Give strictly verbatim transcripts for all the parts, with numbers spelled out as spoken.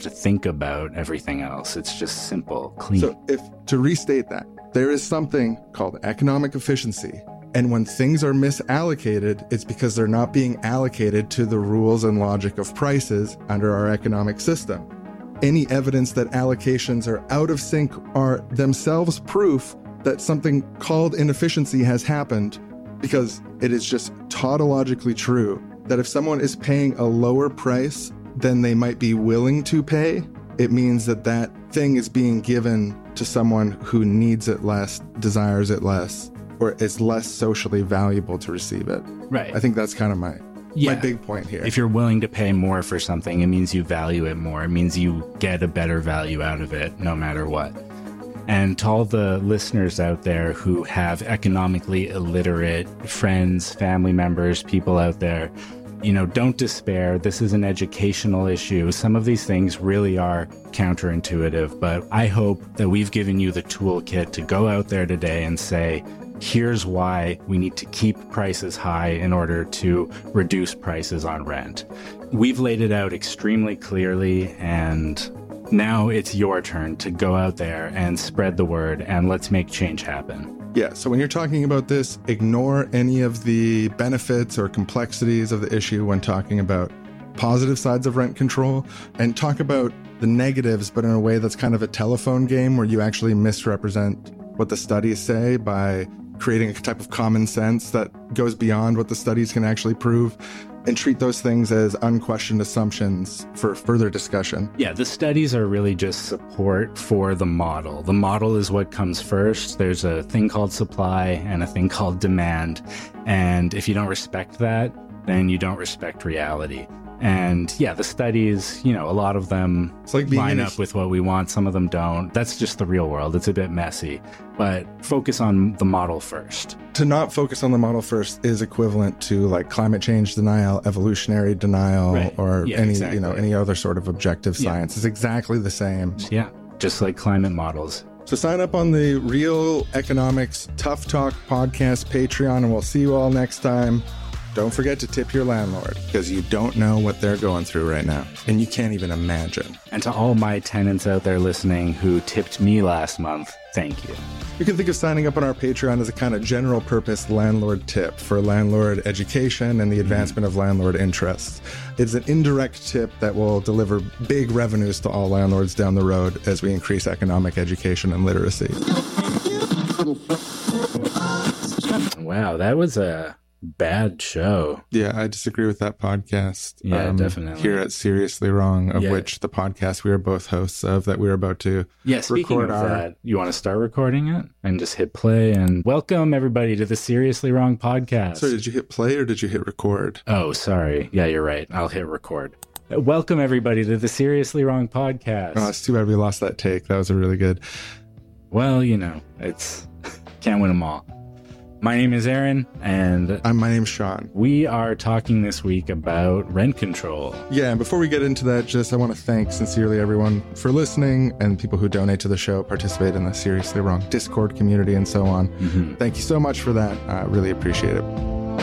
to think about everything else. It's just simple, clean. So if, to restate that, there is something called economic efficiency. And when things are misallocated, it's because they're not being allocated to the rules and logic of prices under our economic system. Any evidence that allocations are out of sync are themselves proof that something called inefficiency has happened, because it is just tautologically true that if someone is paying a lower price than they might be willing to pay, it means that that thing is being given to someone who needs it less, desires it less, or it's less socially valuable to receive it. Right. I think that's kind of my yeah. my big point here. If you're willing to pay more for something, it means you value it more. It means you get a better value out of it, no matter what. And to all the listeners out there who have economically illiterate friends, family members, people out there, you know, don't despair. This is an educational issue. Some of these things really are counterintuitive, but I hope that we've given you the toolkit to go out there today and say, here's why we need to keep prices high in order to reduce prices on rent. We've laid it out extremely clearly, and now it's your turn to go out there and spread the word, and let's make change happen. Yeah, so when you're talking about this, ignore any of the benefits or complexities of the issue when talking about positive sides of rent control, and talk about the negatives, but in a way that's kind of a telephone game where you actually misrepresent what the studies say by creating a type of common sense that goes beyond what the studies can actually prove, and treat those things as unquestioned assumptions for further discussion. Yeah, the studies are really just support for the model. The model is what comes first. There's a thing called supply and a thing called demand. And if you don't respect that, then you don't respect reality. And yeah, the studies, you know, a lot of them it's like line a- up with what we want. Some of them don't. That's just the real world. It's a bit messy. But focus on the model first. To not focus on the model first is equivalent to like climate change denial, evolutionary denial, right. or yeah, any, exactly. you know, any other sort of objective Yeah. science. It's exactly the same. Yeah, just like climate models. So sign up on the Real Economics Tough Talk podcast Patreon, and we'll see you all next time. Don't forget to tip your landlord, because you don't know what they're going through right now, and you can't even imagine. And to all my tenants out there listening who tipped me last month, thank you. You can think of signing up on our Patreon as a kind of general purpose landlord tip for landlord education and the advancement of landlord interests. It's an indirect tip that will deliver big revenues to all landlords down the road as we increase economic education and literacy. Wow, that was a bad show. Yeah, I disagree with that podcast. Yeah, um, definitely. Here at Seriously Wrong, of Yeah. which the podcast we are both hosts of, that we're about to Yeah, speaking record of our... that, you want to start recording it and just hit play and welcome everybody to the Seriously Wrong podcast. Sorry, did you hit play or did you hit record? Oh, sorry. Yeah, you're right. I'll hit record. Welcome everybody to the Seriously Wrong podcast. Oh, it's too bad we lost that take. That was a really good... Well, you know, it's can't win them all. My name is Aaron, and I'm, my name's Sean. We are talking this week about rent control. Yeah, and before we get into that, just I want to thank sincerely everyone for listening, and people who donate to the show, participate in the Seriously Wrong Discord community, and so on. Mm-hmm. Thank you so much for that. I uh, really appreciate it.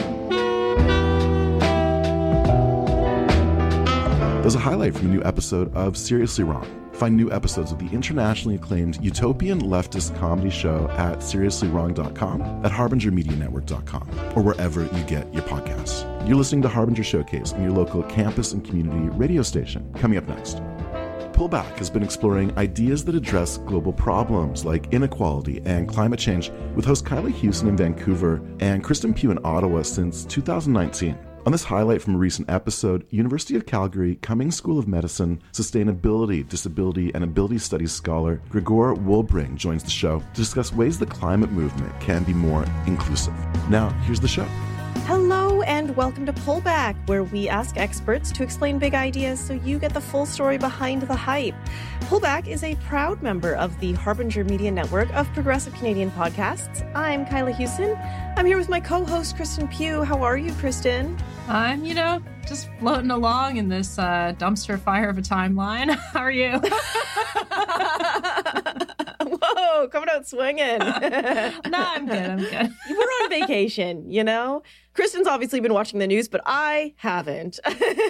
There's a highlight from a new episode of Seriously Wrong. Find new episodes of the internationally acclaimed utopian leftist comedy show at seriously wrong dot com, at harbinger media network dot com, or wherever you get your podcasts. You're listening to Harbinger Showcase on your local campus and community radio station. Coming up next. Pullback has been exploring ideas that address global problems like inequality and climate change with host Kylie Houston in Vancouver and Kristen Pugh in Ottawa since two thousand nineteen. On this highlight from a recent episode, University of Calgary Cummings School of Medicine Sustainability, Disability, and Ability Studies scholar Gregor Wolbring joins the show to discuss ways the climate movement can be more inclusive. Now, here's the show. Hello and welcome to Pullback, where we ask experts to explain big ideas so you get the full story behind the hype. Pullback is a proud member of the Harbinger Media Network of progressive Canadian podcasts. I'm Kylie Houston. I'm here with my co-host, Kristen Pugh. How are you, Kristen? I'm, you know, just floating along in this uh, dumpster fire of a timeline. How are you? Whoa. go, coming out swinging. No, I'm good. I'm good. We're on vacation, you know? Kristen's obviously been watching the news, but I haven't.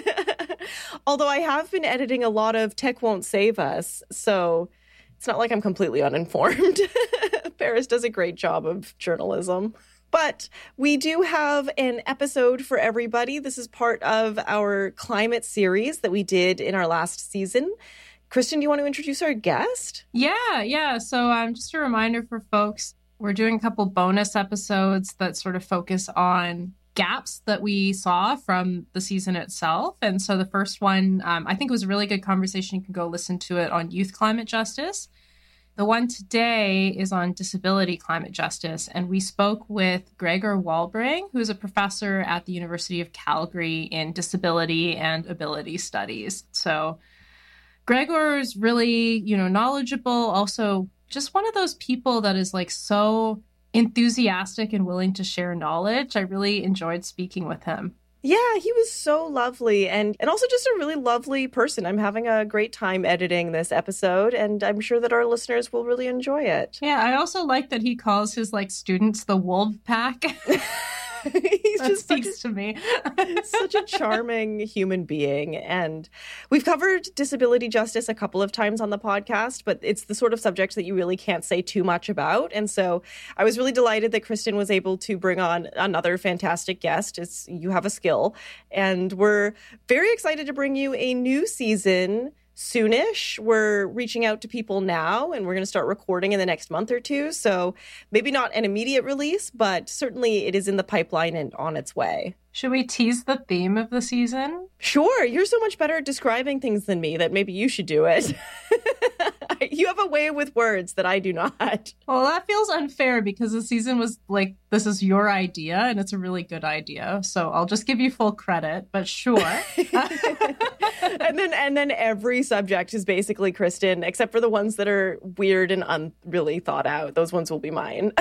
Although I have been editing a lot of Tech Won't Save Us, so it's not like I'm completely uninformed. Paris does a great job of journalism. But we do have an episode for everybody. This is part of our climate series that we did in our last season. Kristen, do you want to introduce our guest? Yeah, yeah. So um, just a reminder for folks, we're doing a couple bonus episodes that sort of focus on gaps that we saw from the season itself. And so the first one, um, I think it was a really good conversation. You can go listen to it on youth climate justice. The one today is on disability climate justice, and we spoke with Gregor Walbring, who is a professor at the University of Calgary in disability and ability studies. So Gregor is really, you know, knowledgeable, also just one of those people that is like so enthusiastic and willing to share knowledge. I really enjoyed speaking with him. Yeah, he was so lovely and, and also just a really lovely person. I'm having a great time editing this episode, and I'm sure that our listeners will really enjoy it. Yeah, I also like that he calls his like students the wolf pack. He's that just speaks such a, to me. such a charming human being. And we've covered disability justice a couple of times on the podcast, but it's the sort of subject that you really can't say too much about. And so I was really delighted that Kristen was able to bring on another fantastic guest. It's, you have a skill. And we're very excited to bring you a new season soonish. We're reaching out to people now, and we're going to start recording in the next month or two. So maybe not an immediate release, but certainly it is in the pipeline and on its way. Should we tease the theme of the season? Sure. You're so much better at describing things than me that maybe you should do it. You have a way with words that I do not. Well, that feels unfair because the season was like, this is your idea and it's a really good idea. So I'll just give you full credit, but sure. and then and then every subject is basically Kristen, except for the ones that are weird and un- really thought out. Those ones will be mine.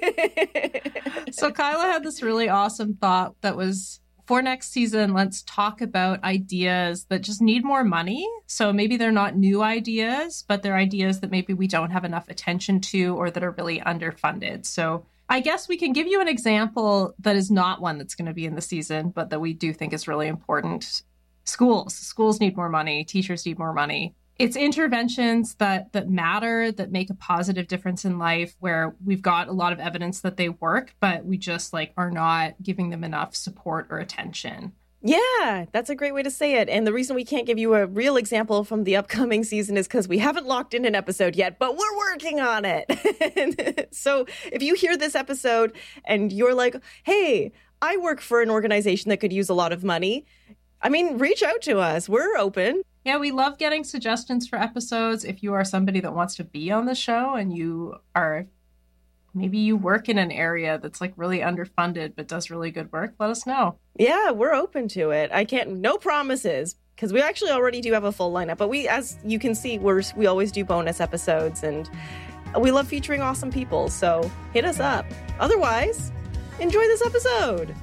So Kyla had this really awesome thought that was, for next season, let's talk about ideas that just need more money. So maybe they're not new ideas, but they're ideas that maybe we don't have enough attention to or that are really underfunded. So I guess we can give you an example that is not one that's going to be in the season, but that we do think is really important. Schools. Schools need more money. Teachers need more money. It's interventions that that matter, that make a positive difference in life, where we've got a lot of evidence that they work, but we just like are not giving them enough support or attention. Yeah, that's a great way to say it. And the reason we can't give you a real example from the upcoming season is because we haven't locked in an episode yet, but we're working on it. So if you hear this episode and you're like, hey, I work for an organization that could use a lot of money, I mean, reach out to us. We're open. Yeah, we love getting suggestions for episodes. If you are somebody that wants to be on the show and you are, maybe you work in an area that's like really underfunded but does really good work, let us know. Yeah, we're open to it. I can't, no promises, because we actually already do have a full lineup. But we, as you can see, we're, we always do bonus episodes and we love featuring awesome people. So hit us up. Otherwise, enjoy this episode.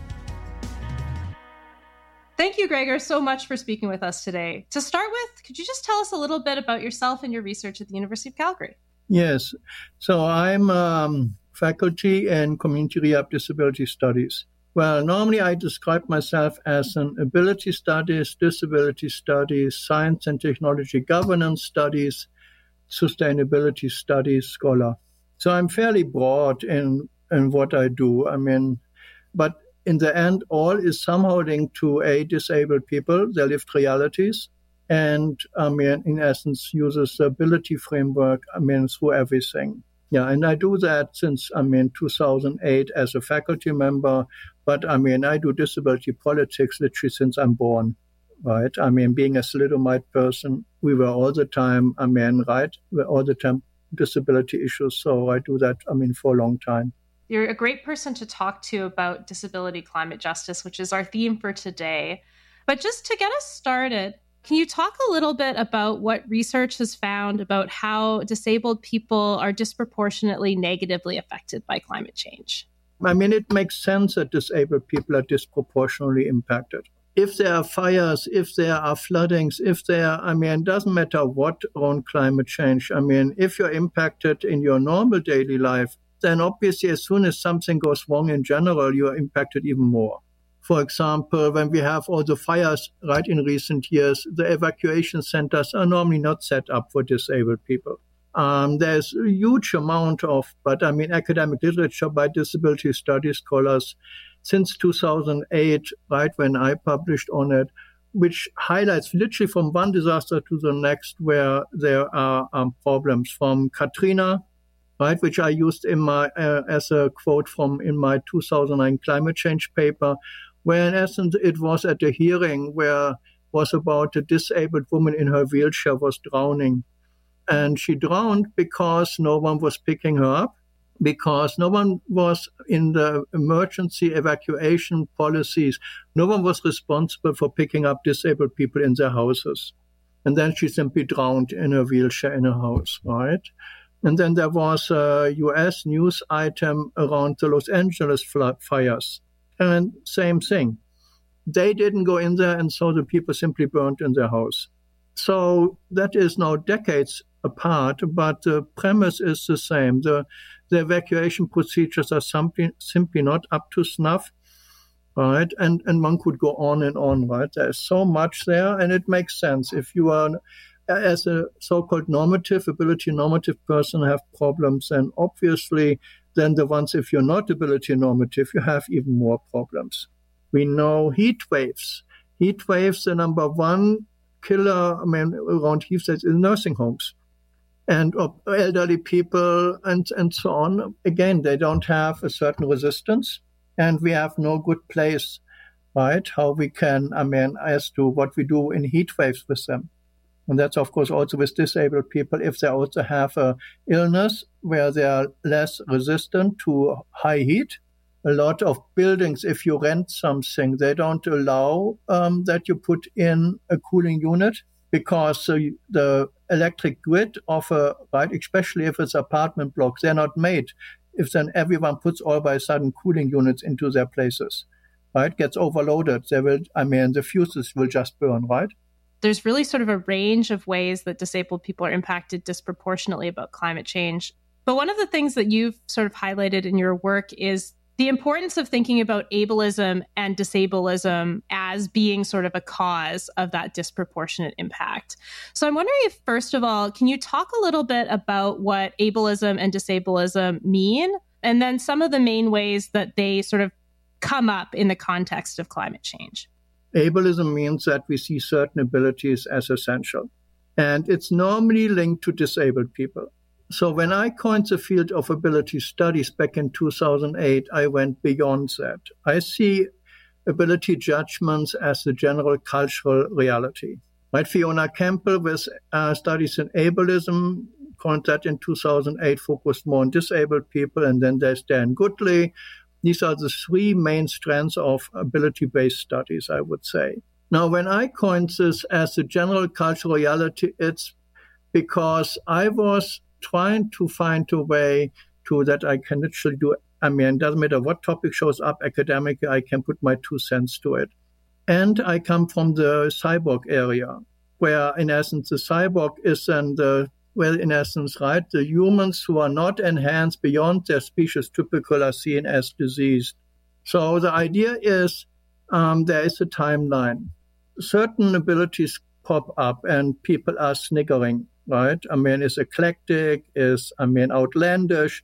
Thank you, Gregor, so much for speaking with us today. To start with, could you just tell us a little bit about yourself and your research at the University of Calgary? Yes. So I'm um, faculty in Community Rehab Disability Studies. Well, normally I describe myself as an ability studies, disability studies, science and technology governance studies, sustainability studies scholar. So I'm fairly broad in, in what I do. I mean, but in the end, all is somehow linked to a disabled people, their lived realities, and I mean, in essence, uses the ability framework, I mean, through everything. Yeah, and I do that since, I mean, two thousand eight as a faculty member, but I mean, I do disability politics literally since I'm born, right? I mean, being a thalidomide person, we were all the time, I mean, right? We're all the time disability issues, so I do that, I mean, for a long time. You're a great person to talk to about disability climate justice, which is our theme for today. But just to get us started, can you talk a little bit about what research has found about how disabled people are disproportionately negatively affected by climate change? I mean, it makes sense that disabled people are disproportionately impacted. if there are fires, if there are floodings, if there, I mean, it doesn't matter what around climate change. I mean, if you're impacted in your normal daily life, then obviously as soon as something goes wrong in general, you are impacted even more. For example, when we have all the fires right in recent years, the evacuation centers are normally not set up for disabled people. Um, there's a huge amount of, but I mean, academic literature by disability studies scholars since two thousand eight, right, when I published on it, which highlights literally from one disaster to the next where there are um, problems, from Katrina, right, which I used in my uh, as a quote from in my two thousand nine climate change paper, where in essence it was at a hearing where was about a disabled woman in her wheelchair was drowning. And she drowned because no one was picking her up, because no one was in the emergency evacuation policies. No one was responsible for picking up disabled people in their houses. And then she simply drowned in a wheelchair in a house, right? And then there was a U S news item around the Los Angeles fires. And same thing. They didn't go in there, and so the people simply burned in their house. So that is now decades apart, but the premise is the same. The, the evacuation procedures are simply, simply not up to snuff, right? And, and one could go on and on, right? There's so much there, and it makes sense. If you are, as a so-called normative, ability normative person, have problems, then obviously then the ones, if you're not ability normative, you have even more problems. We know heat waves. Heat waves, the number one killer, I mean, around heat waves is nursing homes. And elderly people and, and so on. Again, they don't have a certain resistance, and we have no good place, right, how we can, I mean, as to what we do in heat waves with them. And that's, of course, also with disabled people, if they also have a illness where they are less resistant to high heat. A lot of buildings, if you rent something, they don't allow um, that you put in a cooling unit, because uh, the electric grid of a, right, especially if it's apartment blocks, they're not made. If then everyone puts all by a sudden cooling units into their places, right, gets overloaded, they will, I mean, the fuses will just burn, right? There's really sort of a range of ways that disabled people are impacted disproportionately about climate change. But one of the things that you've sort of highlighted in your work is the importance of thinking about ableism and disableism as being sort of a cause of that disproportionate impact. So I'm wondering if, first of all, can you talk a little bit about what ableism and disableism mean, and then some of the main ways that they sort of come up in the context of climate change? Ableism means that we see certain abilities as essential, and it's normally linked to disabled people. So when I coined the field of ability studies back in two thousand eight, I went beyond that. I see ability judgments as the general cultural reality. Right? Fiona Campbell, with uh, studies in ableism, coined that in two thousand eight, focused more on disabled people. And then there's Dan Goodley. These are the three main strands of ability-based studies, I would say. Now, when I coined this as the general cultural reality, it's because I was trying to find a way to that I can literally do. I mean, it doesn't matter what topic shows up academically, I can put my two cents to it. And I come from the cyborg area, where in essence the cyborg is then the, well, in essence, right, the humans who are not enhanced beyond their species typical are seen as diseased. So the idea is um, there is a timeline. Certain abilities pop up and people are sniggering. Right? I mean, it's eclectic, is, I mean, outlandish.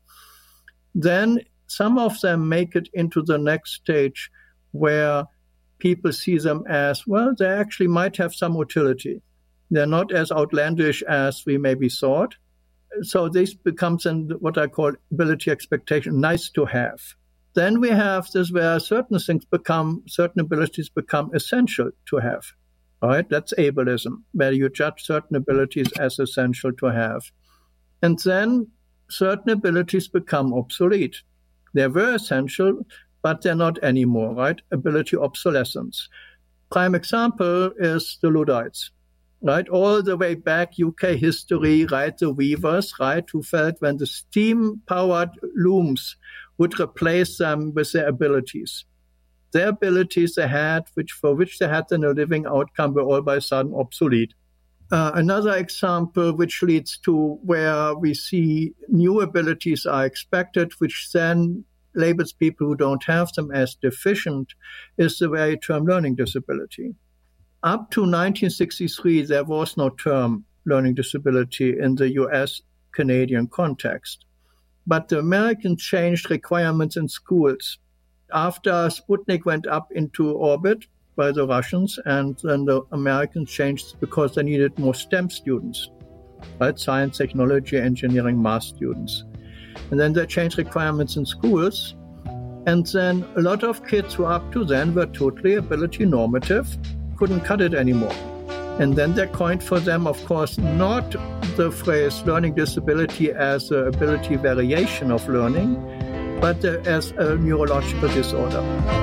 Then some of them make it into the next stage where people see them as, well, they actually might have some utility. They're not as outlandish as we maybe thought. So this becomes an, what I call ability expectation, nice to have. Then we have this where certain things become, certain abilities become essential to have. All right, that's ableism, where you judge certain abilities as essential to have. And then certain abilities become obsolete. They were essential, but they're not anymore, right? Ability obsolescence. Prime example is the Luddites, right? All the way back U K history, right? The weavers, right? Who felt when the steam-powered looms would replace them with their abilities. their abilities they had, which for which they had then a living outcome, were all by a sudden obsolete. Uh, another example which leads to where we see new abilities are expected, which then labels people who don't have them as deficient, is the very term learning disability. Up to nineteen sixty-three, there was no term learning disability in the U S Canadian context. But the Americans changed requirements in schools. After Sputnik went up into orbit by the Russians, and then the Americans changed because they needed more STEM students, right? Science, technology, engineering, math students. And then they changed requirements in schools. And then a lot of kids who up to then were totally ability normative couldn't cut it anymore. And then they coined for them, of course, not the phrase learning disability as an ability variation of learning, but uh, as a neurological disorder.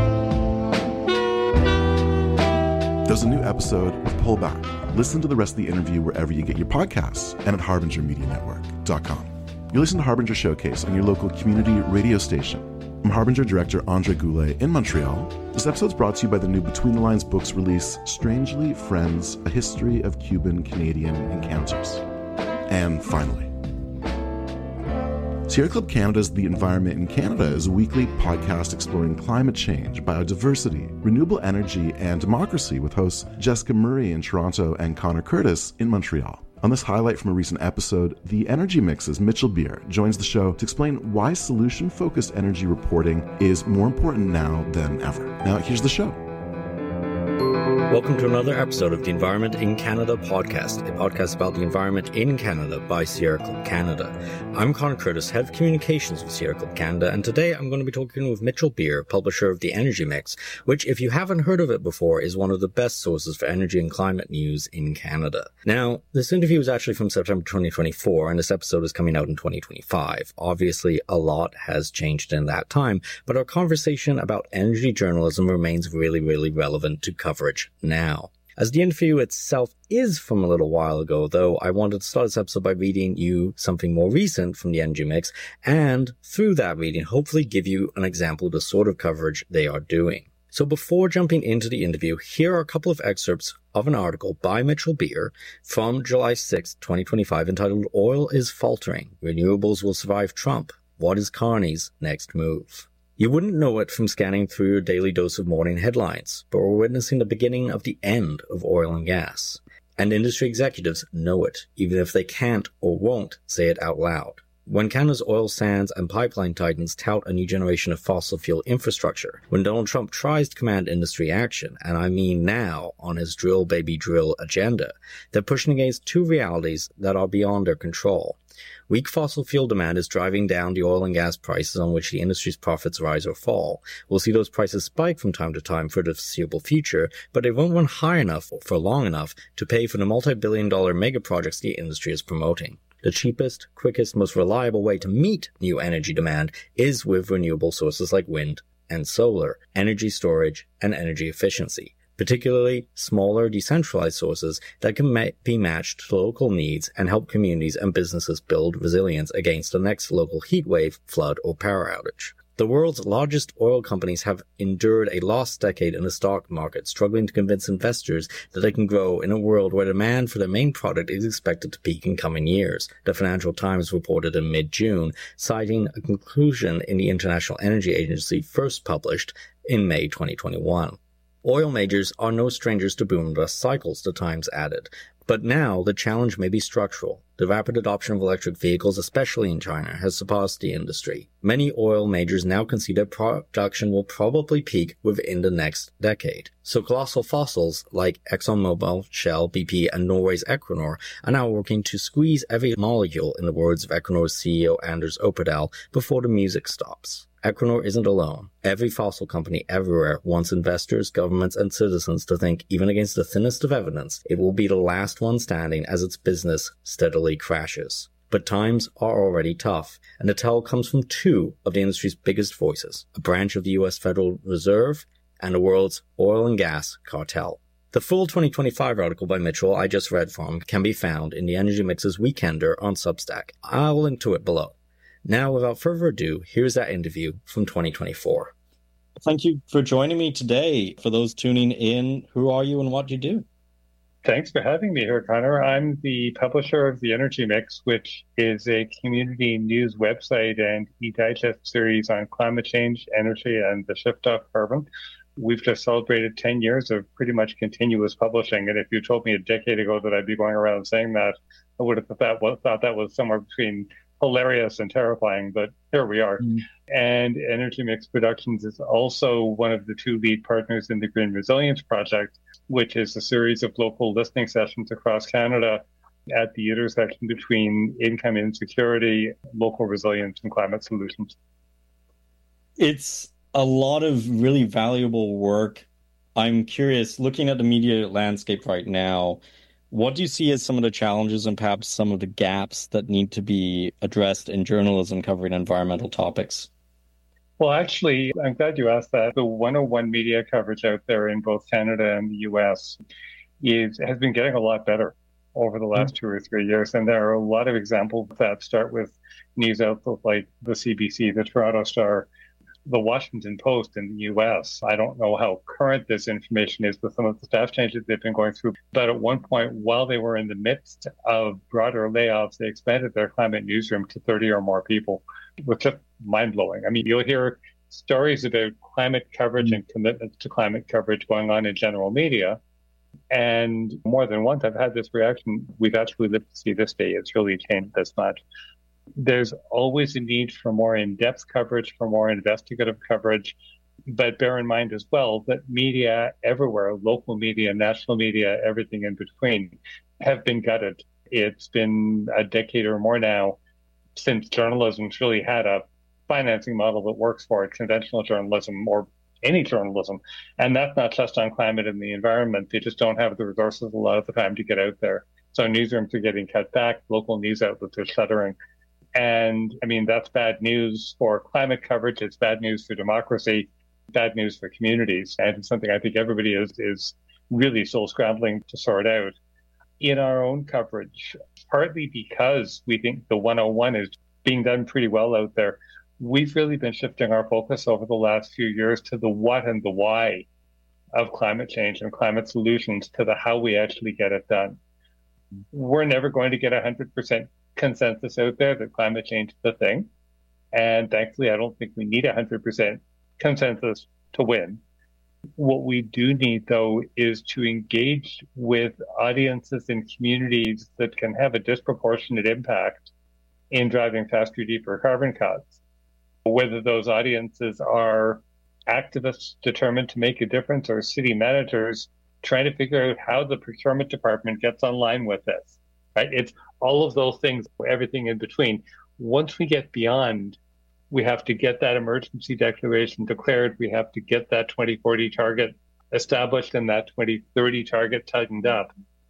There's a new episode of Pullback. Listen to the rest of the interview wherever you get your podcasts and at harbinger media network dot com. You listen to Harbinger Showcase on your local community radio station. I'm Harbinger director Andre Goulet in Montreal. This episode is brought to you by the new Between the Lines books release, Strangely Friends, A History of Cuban-Canadian Encounters. And finally, Sierra Club Canada's The Environment in Canada is a weekly podcast exploring climate change, biodiversity, renewable energy, and democracy with hosts Jessica Murray in Toronto and Connor Curtis in Montreal. On this highlight from a recent episode, the Energy Mix's Mitchell Beer joins the show to explain why solution-focused energy reporting is more important now than ever. Now, here's the show. Welcome to another episode of the Environment in Canada podcast, a podcast about the environment in Canada by Sierra Club Canada. I'm Connor Curtis, Head of Communications with Sierra Club Canada, and today I'm going to be talking with Mitchell Beer, publisher of The Energy Mix, which, if you haven't heard of it before, is one of the best sources for energy and climate news in Canada. Now, this interview is actually from September twenty twenty-four, and this episode is coming out in twenty twenty-five. Obviously, a lot has changed in that time, but our conversation about energy journalism remains really, really relevant to coverage now. As the interview itself is from a little while ago, though, I wanted to start this episode by reading you something more recent from the Energy Mix, and through that reading, hopefully give you an example of the sort of coverage they are doing. So before jumping into the interview, here are a couple of excerpts of an article by Mitchell Beer from July sixth, twenty twenty-five, entitled Oil is Faltering. Renewables Will Survive Trump. What is Carney's next move? You wouldn't know it from scanning through your daily dose of morning headlines, but we're witnessing the beginning of the end of oil and gas. And industry executives know it, even if they can't or won't say it out loud. When Canada's oil sands and pipeline titans tout a new generation of fossil fuel infrastructure, when Donald Trump tries to command industry action, and I mean now on his drill baby drill agenda, they're pushing against two realities that are beyond their control. Weak fossil fuel demand is driving down the oil and gas prices on which the industry's profits rise or fall. We'll see those prices spike from time to time for the foreseeable future, but they won't run high enough for long enough to pay for the multi-billion dollar mega projects the industry is promoting. The cheapest, quickest, most reliable way to meet new energy demand is with renewable sources like wind and solar, energy storage, and energy efficiency. Particularly smaller, decentralized sources that can ma- be matched to local needs and help communities and businesses build resilience against the next local heat wave, flood, or power outage. The world's largest oil companies have endured a lost decade in the stock market, struggling to convince investors that they can grow in a world where demand for their main product is expected to peak in coming years. The Financial Times reported in mid-June, citing a conclusion in the International Energy Agency first published in May twenty twenty-one. Oil majors are no strangers to boom bust cycles, the Times added. But now the challenge may be structural. The rapid adoption of electric vehicles, especially in China, has surpassed the industry. Many oil majors now concede that production will probably peak within the next decade. So colossal fossils like ExxonMobil, Shell, B P, and Norway's Equinor are now working to squeeze every molecule, in the words of Equinor's C E O Anders Opedal, before the music stops. Equinor isn't alone. Every fossil company everywhere wants investors, governments, and citizens to think, even against the thinnest of evidence, it will be the last one standing as its business steadily crashes. But times are already tough, and the tell comes from two of the industry's biggest voices, a branch of the U S Federal Reserve and the world's oil and gas cartel. The full twenty twenty-five article by Mitchell I just read from can be found in the Energy Mix's Weekender on Substack. I'll link to it below. Now, without further ado, here's that interview from twenty twenty-four. Thank you for joining me today. For those tuning in, who are you and what do you do? Thanks for having me here, Connor. I'm the publisher of The Energy Mix, which is a community news website and e-digest series on climate change, energy, and the shift off carbon. We've just celebrated ten years of pretty much continuous publishing. And if you told me a decade ago that I'd be going around saying that, I would have thought that was, thought that was somewhere between hilarious and terrifying, but here we are. Mm. And Energy Mix Productions is also one of the two lead partners in the Green Resilience Project, which is a series of local listening sessions across Canada at the intersection between income insecurity, local resilience, and climate solutions. It's a lot of really valuable work. I'm curious, looking at the media landscape right now, what do you see as some of the challenges and perhaps some of the gaps that need to be addressed in journalism covering environmental topics? Well, actually, I'm glad you asked that. The one oh one media coverage out there in both Canada and the U S is has been getting a lot better over the last mm-hmm. two or three years. And there are a lot of examples that start with news outlets like the C B C, the Toronto Star, the Washington Post in the U S. I don't know how current this information is with some of the staff changes they've been going through. But at one point, while they were in the midst of broader layoffs, they expanded their climate newsroom to thirty or more people, which is mind-blowing. I mean, you'll hear stories about climate coverage and commitments to climate coverage going on in general media. And more than once, I've had this reaction, we've actually lived to see this day. It's really changed this much. There's always a need for more in-depth coverage, for more investigative coverage. But bear in mind as well that media everywhere, local media, national media, everything in between, have been gutted. It's been a decade or more now since journalism's really had a financing model that works for it, conventional journalism or any journalism. And that's not just on climate and the environment. They just don't have the resources a lot of the time to get out there. So newsrooms are getting cut back, local news outlets are shuttering. And I mean, that's bad news for climate coverage. It's bad news for democracy, bad news for communities. And it's something I think everybody is, is really still scrambling to sort out. In our own coverage, partly because we think the one oh one is being done pretty well out there, we've really been shifting our focus over the last few years to the what and the why of climate change and climate solutions, to the how we actually get it done. We're never going to get one hundred percent consensus out there that climate change is the thing. And thankfully, I don't think we need one hundred percent consensus to win. What we do need, though, is to engage with audiences and communities that can have a disproportionate impact in driving faster, deeper carbon cuts. Whether those audiences are activists determined to make a difference or city managers trying to figure out how the procurement department gets online with this, right? It's all of those things, everything in between. Once we get beyond, we have to get that emergency declaration declared. We have to get that twenty forty target established and that twenty thirty target tightened up.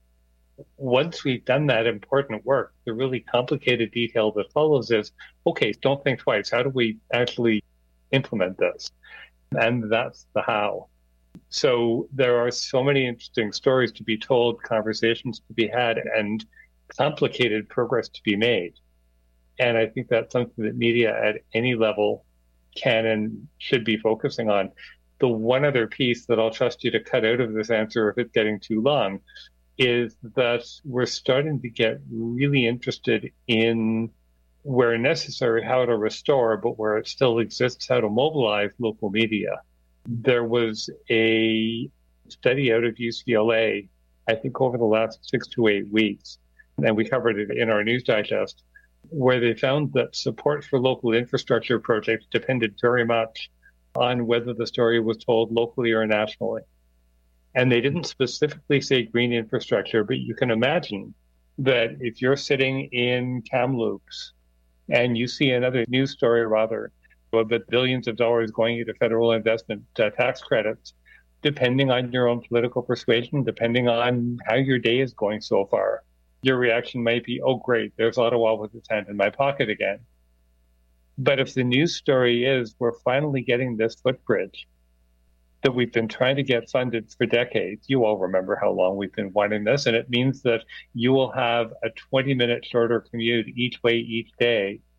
Once we've done that important work, the really complicated detail that follows is, okay, don't think twice. How do we actually implement this? And that's the how. So there are so many interesting stories to be told, conversations to be had, and complicated progress to be made. And I think that's something that media at any level can and should be focusing on. The one other piece that I'll trust you to cut out of this answer if it's getting too long is that we're starting to get really interested in, where necessary, how to restore, but where it still exists, how to mobilize local media. There was a study out of U C L A, I think over the last six to eight weeks, and we covered it in our news digest, where they found that support for local infrastructure projects depended very much on whether the story was told locally or nationally. And they didn't specifically say green infrastructure, but you can imagine that if you're sitting in Kamloops and you see another news story, rather, about billions of dollars going into federal investment uh, tax credits, depending on your own political persuasion, depending on how your day is going so far, your reaction might be, oh, great, there's Ottawa with its hand in my pocket again. But if the news story is, we're finally getting this footbridge that we've been trying to get funded for decades, you all remember how long we've been wanting this, and it means that you will have a twenty-minute shorter commute each way, each day,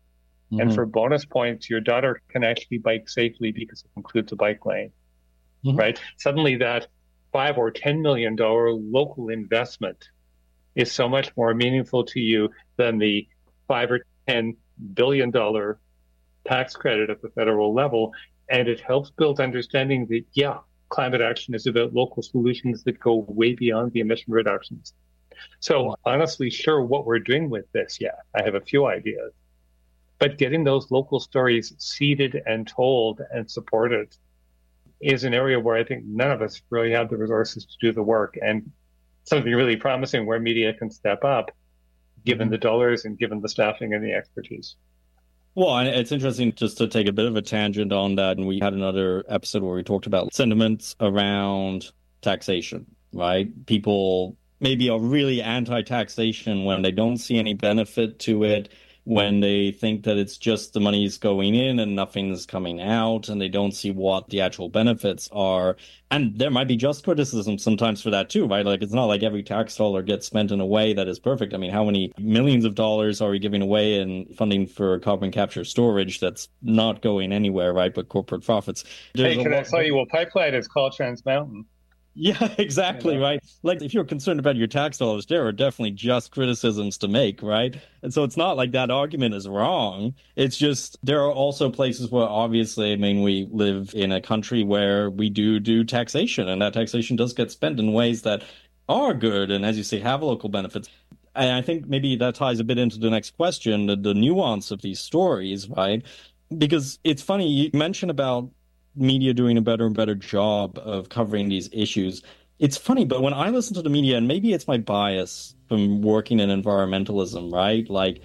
Mm-hmm. And for bonus points, your daughter can actually bike safely because it includes a bike lane, mm-hmm. right? Suddenly that five or ten million dollar local investment is so much more meaningful to you than the five or ten billion dollar tax credit at the federal level. And it helps build understanding that, yeah, climate action is about local solutions that go way beyond the emission reductions. So honestly, sure, what we're doing with this, yeah, I have a few ideas. But getting those local stories seeded and told and supported is an area where I think none of us really have the resources to do the work, and something really promising where media can step up, given the dollars and given the staffing and the expertise. Well, and it's interesting just to take a bit of a tangent on that. And we had another episode where we talked about sentiments around taxation, right? People maybe are really anti-taxation when they don't see any benefit to it, when they think that it's just the money's going in and nothing's coming out, and they don't see what the actual benefits are. And there might be just criticism sometimes for that too, right? Like, it's not like every tax dollar gets spent in a way that is perfect. I mean, how many millions of dollars are we giving away in funding for carbon capture storage that's not going anywhere, right? But corporate profits. There's hey, can I tell you what pipeline is called Trans Mountain? Yeah, exactly, you know? Right? Like, if you're concerned about your tax dollars, there are definitely just criticisms to make, right? And so it's not like that argument is wrong. It's just there are also places where, obviously, I mean, we live in a country where we do do taxation, and that taxation does get spent in ways that are good and, as you say, have local benefits. And I think maybe that ties a bit into the next question, the, the nuance of these stories, right? Because it's funny, you mentioned about media doing a better and better job of covering these issues. It's funny, but when I listen to the media, and maybe it's my bias from working in environmentalism, right? Like,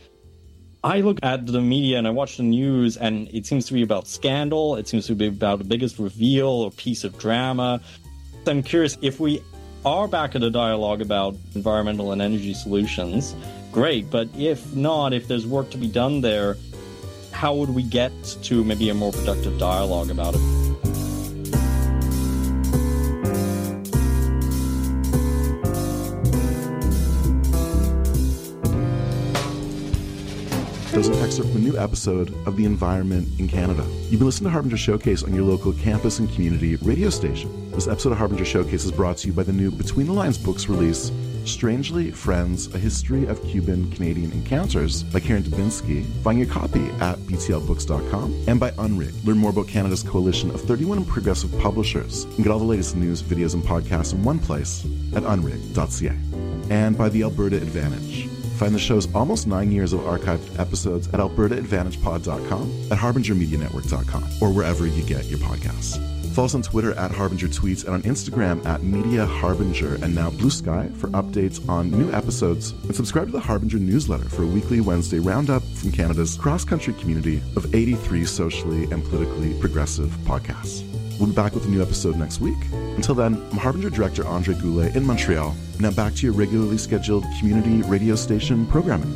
I look at the media and I watch the news, and it seems to be about scandal. It seems to be about the biggest reveal or piece of drama. I'm curious, if we are back at a dialogue about environmental and energy solutions, great. But if not, if there's work to be done there, how would we get to maybe a more productive dialogue about it? There's an excerpt from a new episode of The Environment in Canada. You've been listening to Harbinger Showcase on your local campus and community radio station. This episode of Harbinger Showcase is brought to you by the new Between the Lines books release, Strangely Friends, A History of Cuban-Canadian Encounters by Karen Dubinsky. Find your copy at b t l books dot com, and by Unrig. Learn more about Canada's coalition of thirty-one progressive publishers and get all the latest news, videos, and podcasts in one place at unrig dot c a. And by the Alberta Advantage. Find the show's almost nine years of archived episodes at alberta advantage pod dot com, at harbinger media network dot com, or wherever you get your podcasts. Follow us on Twitter at Harbinger Tweets and on Instagram at Media Harbinger, and now Blue Sky for updates on new episodes. And subscribe to the Harbinger newsletter for a weekly Wednesday roundup from Canada's cross-country community of eighty-three socially and politically progressive podcasts. We'll be back with a new episode next week. Until then, I'm Harbinger Director Andre Goulet in Montreal. Now back to your regularly scheduled community radio station programming.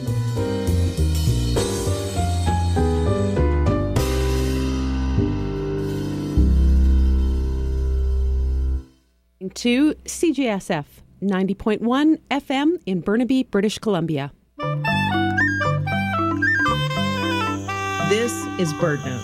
To C J S F ninety point one F M in Burnaby, British Columbia. This is BirdNote.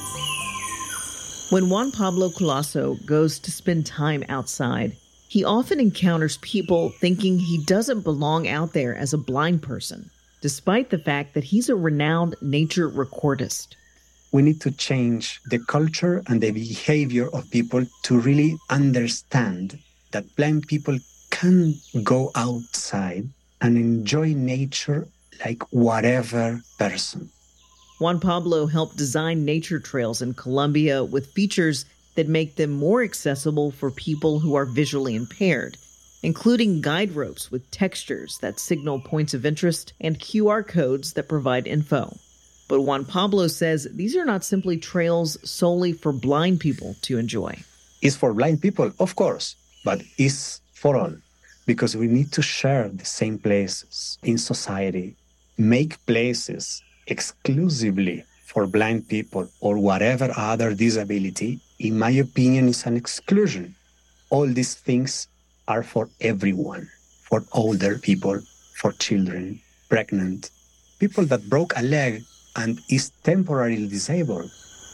When Juan Pablo Colasso goes to spend time outside, he often encounters people thinking he doesn't belong out there as a blind person, despite the fact that he's a renowned nature recordist. We need to change the culture and the behavior of people to really understand that blind people can go outside and enjoy nature like whatever person. Juan Pablo helped design nature trails in Colombia with features that make them more accessible for people who are visually impaired, including guide ropes with textures that signal points of interest and Q R codes that provide info. But Juan Pablo says these are not simply trails solely for blind people to enjoy. It's for blind people, of course, but it's for all, because we need to share the same places in society, make places exclusively for blind people or whatever other disability, in my opinion, is an exclusion. All these things are for everyone, for older people, for children, pregnant, people that broke a leg and is temporarily disabled.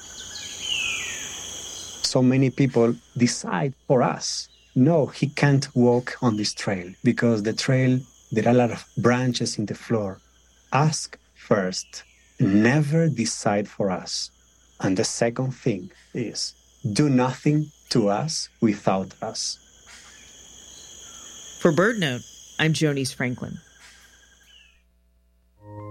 So many people decide for us, no, he can't walk on this trail because the trail, there are a lot of branches in the floor. Ask first, never decide for us. And the second thing is, do nothing to us without us. For BirdNote, I'm Jonice Franklin.